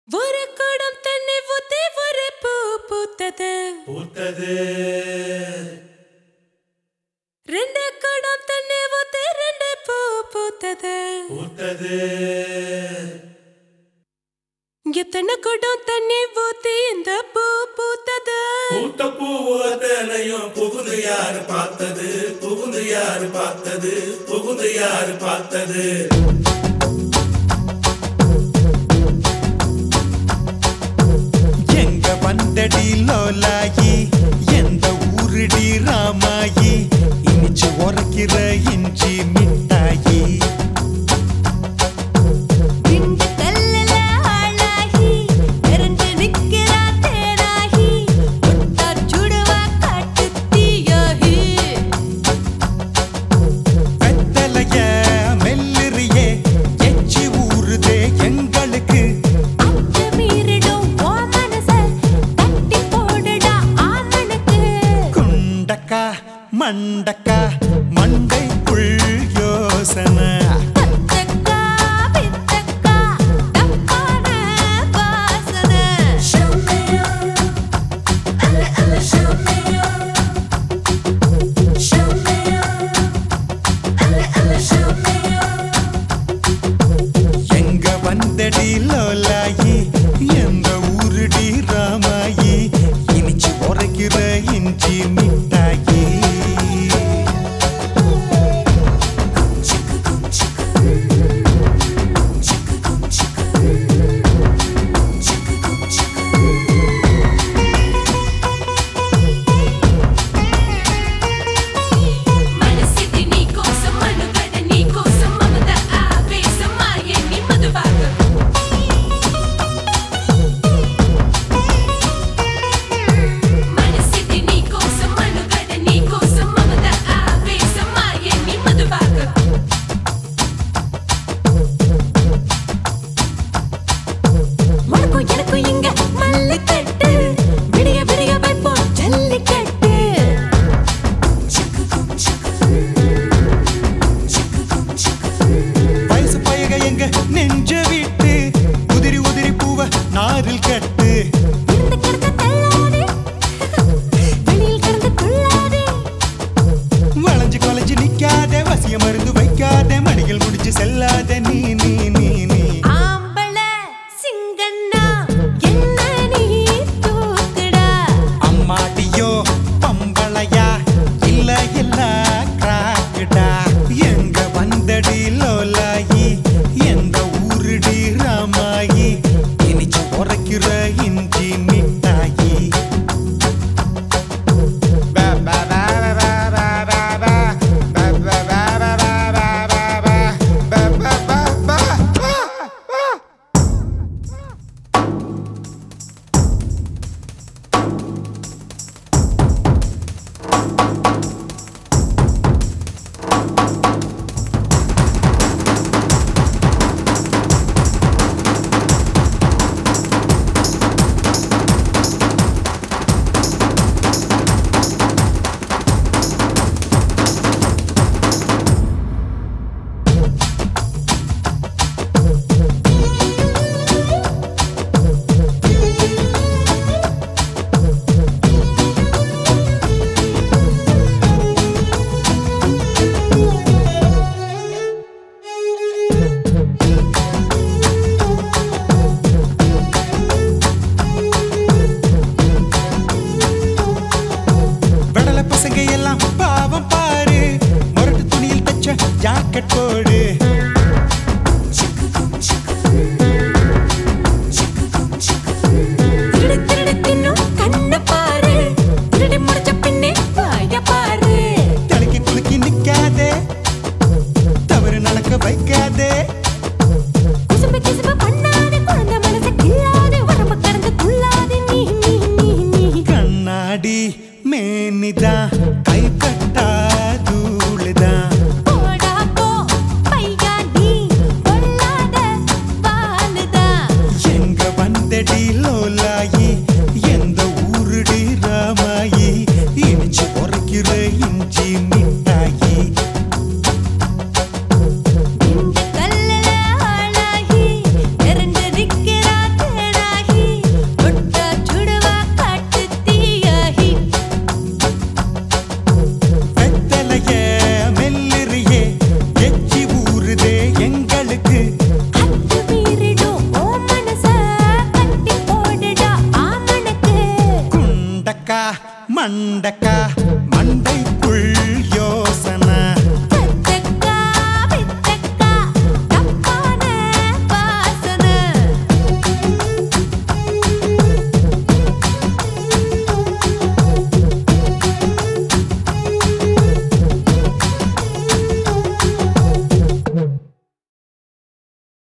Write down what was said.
ஒரு குடம் தண்ணி ஊத்தி ஒரு பூ பூத்தது பூத்தது. ரெண்டு குடம் தண்ணி ஊத்தி ரெண்டு பூ பூத்தது பூத்தது. எத்தனை குடம் தண்ணி ஊத்தி இந்த பூ பூத்தது பூத்த பூவத்தனையும் புகுந்து யாரு பார்த்தது, புகுந்து யாரு பார்த்தது, புகுந்து யாரு பார்த்தது. எங்க வந்தடி லோலாயி, எந்த ஊருடி ராமாயி, இனிச்சு உரைக்கிற இஞ்சி மிட்டாயி. மண்டக்கா மண்டைக்குள் யோசனை எங்க வந்தடி லோலாயி, எந்த ஊருடி ராமாயி, இனிச்சு உரைக்கிற இஞ்சி மிட்டாயி. நெஞ்ச விட்டு உதிரி உதிரி பூவ நாரில் கட்ட